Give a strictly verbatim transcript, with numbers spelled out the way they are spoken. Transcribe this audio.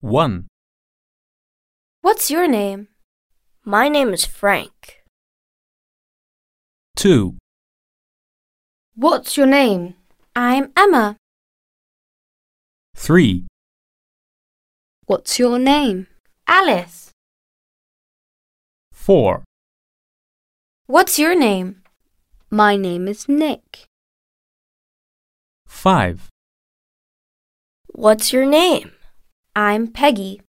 one, What's your name? My name is Frank. two, What's your name? I'm Emma. three, What's your name? Alice. four, What's your name? My name is Nick. five, What's your name? I'm Peggy.